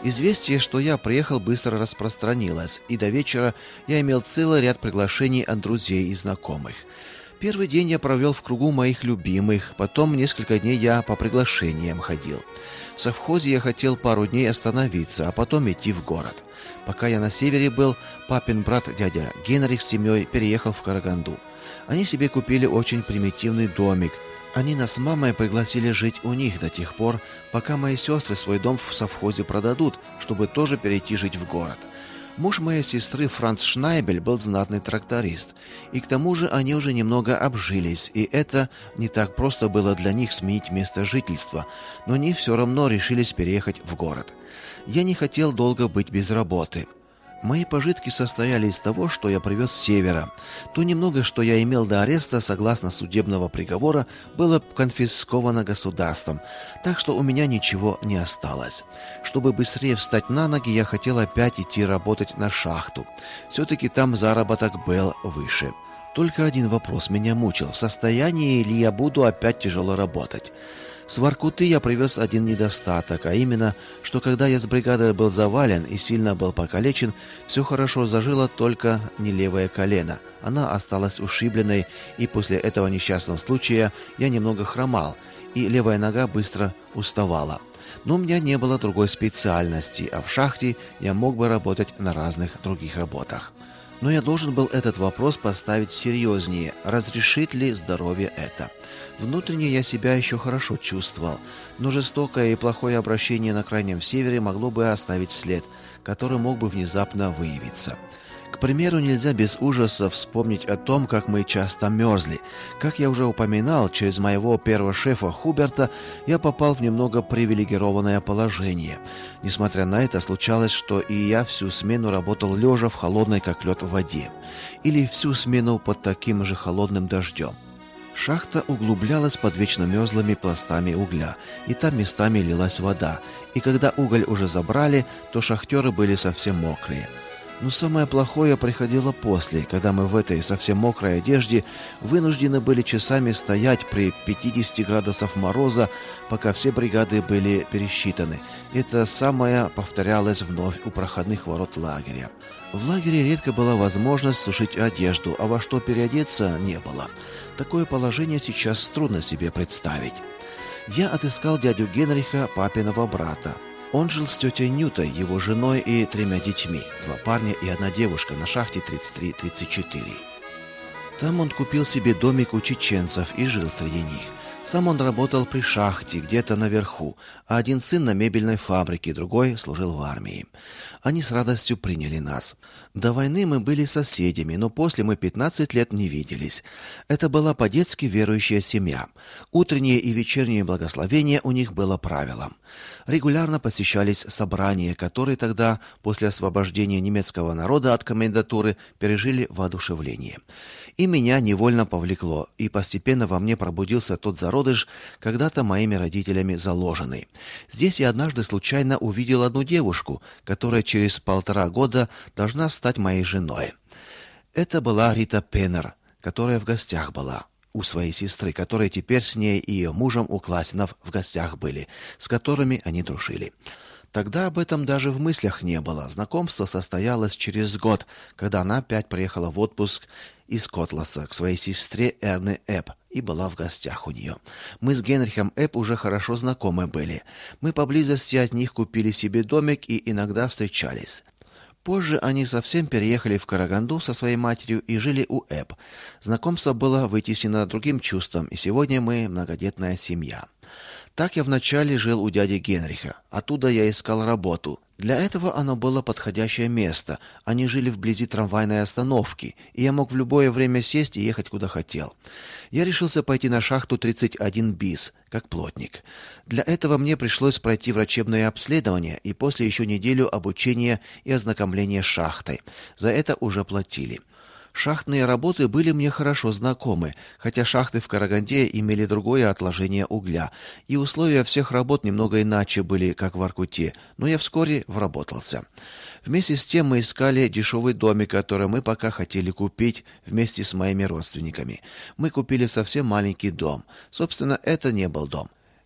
Известие, что я приехал, быстро распространилось, и до вечера я имел целый ряд приглашений от друзей и знакомых. Первый день я провел в кругу моих любимых, потом несколько дней я по приглашениям ходил. В совхозе я хотел пару дней остановиться, а потом идти в город. Пока я на севере был, папин брат дядя Генрих с семьей переехал в Караганду. Они себе купили очень примитивный домик. Они нас с мамой пригласили жить у них до тех пор, пока мои сестры свой дом в совхозе продадут, чтобы тоже перейти жить в город. Муж моей сестры Франц Шнайбель был знатный тракторист, и к тому же они уже немного обжились, и это не так просто было для них сменить место жительства, но они все равно решились переехать в город. Я не хотел долго быть без работы. Мои пожитки состояли из того, что я привез с севера. То немного, что я имел до ареста, согласно судебного приговора, было конфисковано государством, так что у меня ничего не осталось. Чтобы быстрее встать на ноги, я хотел опять идти работать на шахту. Все-таки там заработок был выше. Только один вопрос меня мучил: в состоянии ли я буду опять тяжело работать? С Воркуты я привез один недостаток, а именно, что когда я с бригадой был завален и сильно был покалечен, все хорошо зажило, только не левое колено. Она осталась ушибленной, и после этого несчастного случая я немного хромал, и левая нога быстро уставала. Но у меня не было другой специальности, а в шахте я мог бы работать на разных других работах. Но я должен был этот вопрос поставить серьезнее: разрешит ли здоровье это? Внутренне я себя еще хорошо чувствовал, но жестокое и плохое обращение на Крайнем Севере могло бы оставить след, который мог бы внезапно выявиться. К примеру, нельзя без ужаса вспомнить о том, как мы часто мерзли. Как я уже упоминал, через моего первого шефа Хуберта я попал в немного привилегированное положение. Несмотря на это, случалось, что и я всю смену работал лежа в холодной как лед в воде, или всю смену под таким же холодным дождем. Шахта углублялась под вечно мерзлыми пластами угля, и там местами лилась вода, и когда уголь уже забрали, то шахтеры были совсем мокрые. Но самое плохое приходило после, когда мы в этой совсем мокрой одежде вынуждены были часами стоять при 50 градусах мороза, пока все бригады были пересчитаны. Это самое повторялось вновь у проходных ворот лагеря. В лагере редко была возможность сушить одежду, а во что переодеться не было. Такое положение сейчас трудно себе представить. Я отыскал дядю Генриха, папиного брата. Он жил с тетей Нютой, его женой и 3 детьми, 2 парня и 1 девушка на шахте 33-34. Там он купил себе домик у чеченцев и жил среди них. Сам он работал при шахте, где-то наверху, а один сын на мебельной фабрике, другой служил в армии. Они с радостью приняли нас. До войны мы были соседями, но после мы 15 лет не виделись. Это была по-детски верующая семья. Утреннее и вечернее благословение у них было правилом. Регулярно посещались собрания, которые тогда, после освобождения немецкого народа от комендатуры, пережили воодушевление. И меня невольно повлекло, и постепенно во мне пробудился тот зародыш, когда-то моими родителями заложенный. Здесь я однажды случайно увидел одну девушку, которая через 1,5 года должна стать моей женой. Это была Рита Пеннер, которая в гостях была у своей сестры, которые теперь с ней и ее мужем у Классенов в гостях были, с которыми они дружили. Тогда об этом даже в мыслях не было. Знакомство состоялось через год, когда она опять приехала в отпуск из Котласа к своей сестре Эрне Эбб и была в гостях у нее. Мы с Генрихом Эбб уже хорошо знакомы были. Мы поблизости от них купили себе домик и иногда встречались. Позже они совсем переехали в Караганду со своей матерью и жили у Эбб. Знакомство было вытеснено другим чувством, и сегодня мы многодетная семья. Так я вначале жил у дяди Генриха. Оттуда я искал работу. Для этого оно было подходящее место. Они жили вблизи трамвайной остановки, и я мог в любое время сесть и ехать куда хотел. Я решился пойти на шахту 31 БИС, как плотник. Для этого мне пришлось пройти врачебное обследование и после еще неделю обучения и ознакомления с шахтой. За это уже платили. Шахтные работы были мне хорошо знакомы, хотя шахты в Караганде имели другое отложение угля, и условия всех работ немного иначе были, как в Воркуте, но я вскоре вработался. Вместе с тем мы искали дешевый домик, который мы пока хотели купить вместе с моими родственниками. Мы купили совсем маленький дом. Собственно, это не был дом.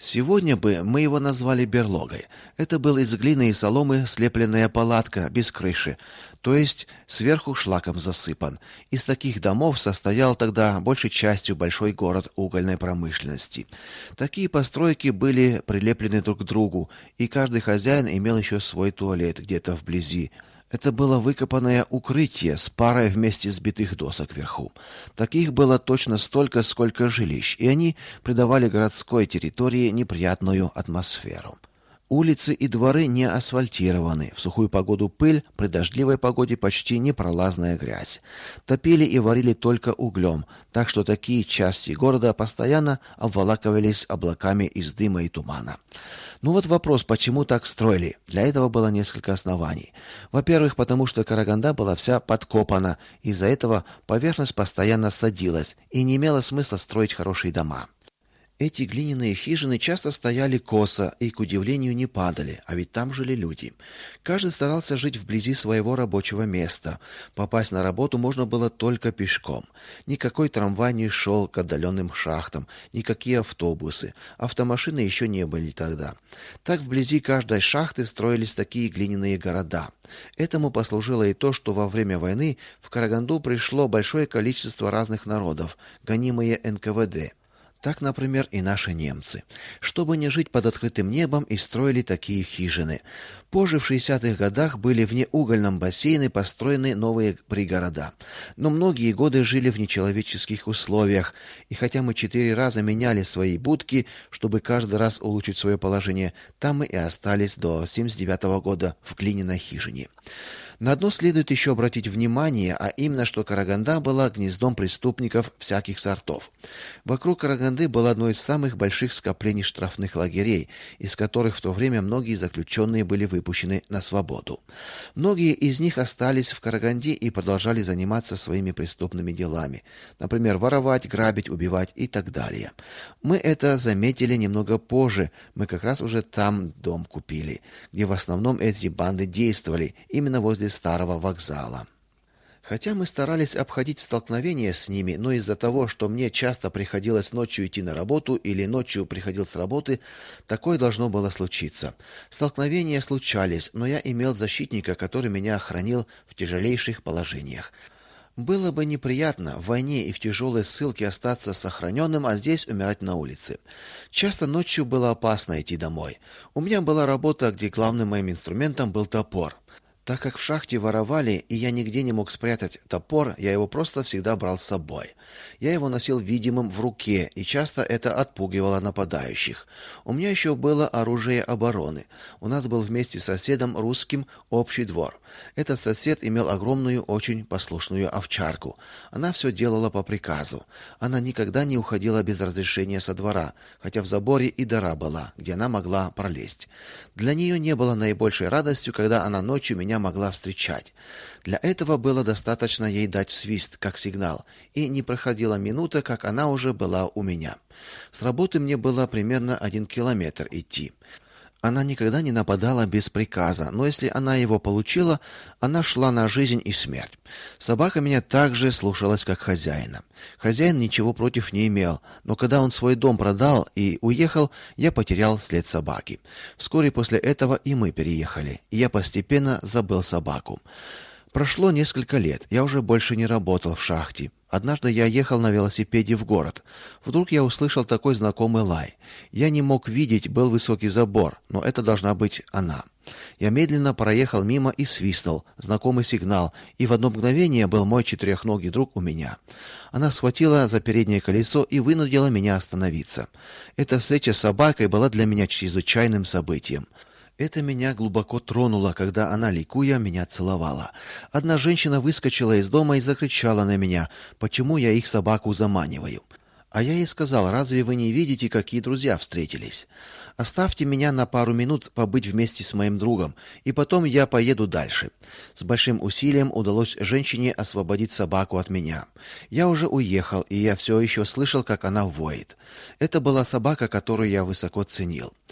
Сегодня бы мы его назвали берлогой. Это был из глины и соломы слепленная палатка без крыши, то есть сверху шлаком засыпан. Из таких домов состоял тогда большей частью большой город угольной промышленности. Такие постройки были прилеплены друг к другу, и каждый хозяин имел еще свой туалет где-то вблизи. Это было выкопанное укрытие с парой вместе сбитых досок вверху. Таких было точно столько, сколько жилищ, и они придавали городской территории неприятную атмосферу. Улицы и дворы не асфальтированы. В сухую погоду пыль, при дождливой погоде почти непролазная грязь. Топили и варили только углем, так что такие части города постоянно обволакивались облаками из дыма и тумана. Ну вот вопрос, почему так строили? Для этого было несколько оснований. Во-первых, потому что Караганда была вся подкопана, из-за этого поверхность постоянно садилась, и не имело смысла строить хорошие дома. Эти глиняные хижины часто стояли косо и, к удивлению, не падали, а ведь там жили люди. Каждый старался жить вблизи своего рабочего места. Попасть на работу можно было только пешком. Никакой трамвай не шел к отдаленным шахтам, никакие автобусы. Автомашины еще не были тогда. Так вблизи каждой шахты строились такие глиняные города. Этому послужило и то, что во время войны в Караганду пришло большое количество разных народов, гонимые НКВД. Так, например, и наши немцы. Чтобы не жить под открытым небом, и строили такие хижины. Позже, в 60-х годах, были в неугольном бассейне построены новые пригорода. Но многие годы жили в нечеловеческих условиях, и хотя мы 4 раза меняли свои будки, чтобы каждый раз улучшить свое положение, там мы и остались до 79-го года в глиняной хижине. На одно следует еще обратить внимание, а именно, что Караганда была гнездом преступников всяких сортов. Вокруг Караганды было одно из самых больших скоплений штрафных лагерей, из которых в то время многие заключенные были выпущены на свободу. Многие из них остались в Караганде и продолжали заниматься своими преступными делами, например, воровать, грабить, убивать и так далее. Мы это заметили немного позже. Мы как раз уже там дом купили, где в основном эти банды действовали, именно возле старого вокзала. Хотя мы старались обходить столкновения с ними, но из-за того, что мне часто приходилось ночью идти на работу или ночью приходил с работы, такое должно было случиться. Столкновения случались, но я имел защитника, который меня охранил в тяжелейших положениях. Было бы неприятно в войне и в тяжелой ссылке остаться сохраненным, а здесь умирать на улице. Часто ночью было опасно идти домой. У меня была работа, где главным моим инструментом был топор. Так как в шахте воровали, и я нигде не мог спрятать топор, я его просто всегда брал с собой. Я его носил видимым в руке, и часто это отпугивало нападающих. У меня еще было оружие обороны. У нас был вместе с соседом русским общий двор. Этот сосед имел огромную, очень послушную овчарку. Она все делала по приказу. Она никогда не уходила без разрешения со двора, хотя в заборе и дыра была, где она могла пролезть. Для нее не было наибольшей радостью, когда она ночью меня могла встречать. Для этого было достаточно ей дать свист, как сигнал, и не проходила минута, как она уже была у меня. С работы мне было примерно 1 километр идти. Она никогда не нападала без приказа, но если она его получила, она шла на жизнь и смерть. Собака меня также слушалась, как хозяина. Хозяин ничего против не имел, но когда он свой дом продал и уехал, я потерял след собаки. Вскоре после этого и мы переехали, и я постепенно забыл собаку. Прошло несколько лет, я уже больше не работал в шахте. Однажды я ехал на велосипеде в город. Вдруг я услышал такой знакомый лай. Я не мог видеть, был высокий забор, но это должна быть она. Я медленно проехал мимо и свистнул, знакомый сигнал, и в одно мгновение был мой четырехногий друг у меня. Она схватила за переднее колесо и вынудила меня остановиться. Эта встреча с собакой была для меня чрезвычайным событием. Это меня глубоко тронуло, когда она, ликуя, меня целовала. Одна женщина выскочила из дома и закричала на меня, почему я их собаку заманиваю. А я ей сказал: разве вы не видите, какие друзья встретились? Оставьте меня на пару минут побыть вместе с моим другом, и потом я поеду дальше. С большим усилием удалось женщине освободить собаку от меня. Я уже уехал, и я все еще слышал, как она воет. Это была собака, которую я высоко ценил. В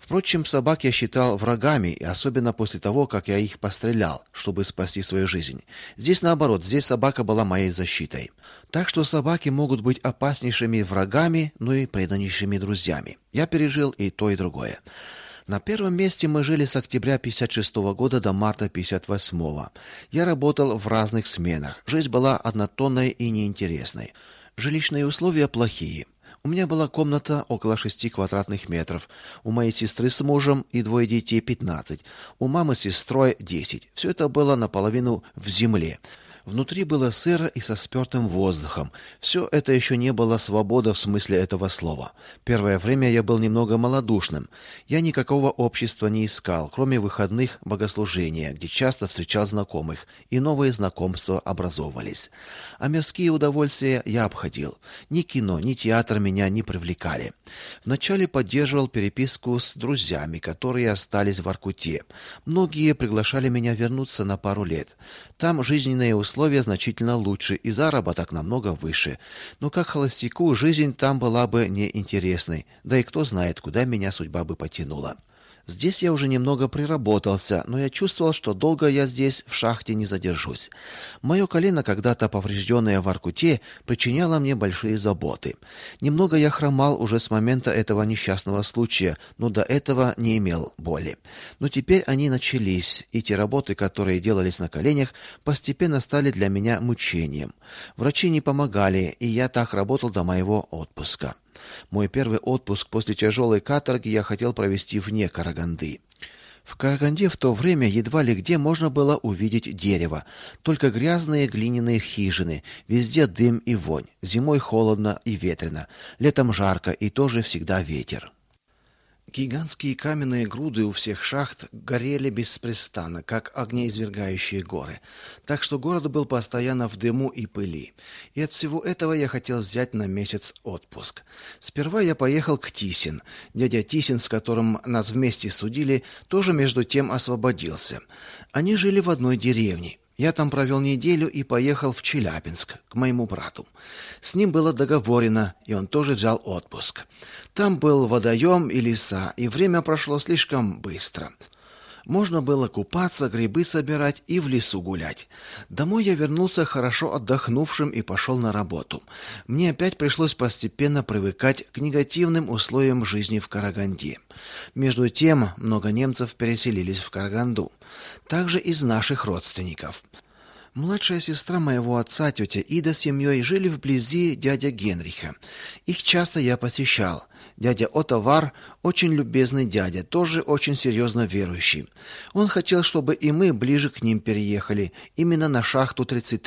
Впрочем, собак я считал врагами, и особенно после того, как я их пострелял, чтобы спасти свою жизнь. Здесь наоборот, здесь собака была моей защитой. Так что собаки могут быть опаснейшими врагами, но и преданнейшими друзьями. Я пережил и то, и другое. На первом месте мы жили с октября 56 года до марта 58. Я работал в разных сменах. Жизнь была однотонной и неинтересной. Жилищные условия плохие. У меня была комната около 6 квадратных метров. У моей сестры с мужем и двое детей 15. У мамы с сестрой 10. Все это было наполовину в земле. Внутри было сыро и со спёртым воздухом. Все это еще не было свобода в смысле этого слова. Первое время я был немного малодушным. Я никакого общества не искал, кроме выходных богослужения, где часто встречал знакомых, и новые знакомства образовывались. А мирские удовольствия я обходил. Ни кино, ни театр меня не привлекали. Вначале поддерживал переписку с друзьями, которые остались в Воркуте. Многие приглашали меня вернуться на пару лет. Там жизненные условия значительно лучше и заработок намного выше. Но как холостяку жизнь там была бы неинтересной. Да и кто знает, куда меня судьба бы потянула. Здесь я уже немного приработался, но я чувствовал, что долго я здесь в шахте не задержусь. Мое колено, когда-то поврежденное в Воркуте, причиняло мне большие заботы. Немного я хромал уже с момента этого несчастного случая, но до этого не имел боли. Но теперь они начались, и те работы, которые делались на коленях, постепенно стали для меня мучением. Врачи не помогали, и я так работал до моего отпуска. Мой первый отпуск после тяжелой каторги я хотел провести вне Караганды. В Караганде в то время едва ли где можно было увидеть дерево, только грязные глиняные хижины, везде дым и вонь. Зимой холодно и ветрено, летом жарко и тоже всегда ветер. Гигантские каменные груды у всех шахт горели беспрестанно, как огнеизвергающие горы, так что город был постоянно в дыму и пыли. И от всего этого я хотел взять на месяц отпуск. Сперва я поехал к Тисин. Дядя Тисин, с которым нас вместе судили, тоже между тем освободился. Они жили в одной деревне. Я там провел неделю и поехал в Челябинск к моему брату. С ним было договорено, и он тоже взял отпуск. Там был водоем и леса, и время прошло слишком быстро. Можно было купаться, грибы собирать и в лесу гулять. Домой я вернулся хорошо отдохнувшим и пошел на работу. Мне опять пришлось постепенно привыкать к негативным условиям жизни в Караганде. Между тем, много немцев переселились в Караганду. Также из наших родственников. Младшая сестра моего отца, тетя Ида, с семьей жили вблизи дядя Генриха. Их часто я посещал. Дядя Отовар очень любезный дядя, тоже очень серьезно верующий. Он хотел, чтобы и мы ближе к ним переехали, именно на шахту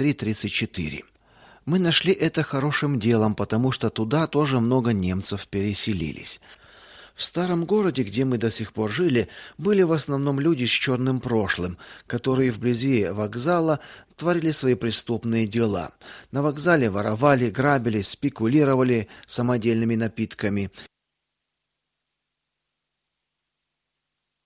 33-34. Мы нашли это хорошим делом, потому что туда тоже много немцев переселились. В старом городе, где мы до сих пор жили, были в основном люди с черным прошлым, которые вблизи вокзала творили свои преступные дела. На вокзале воровали, грабили, спекулировали самодельными напитками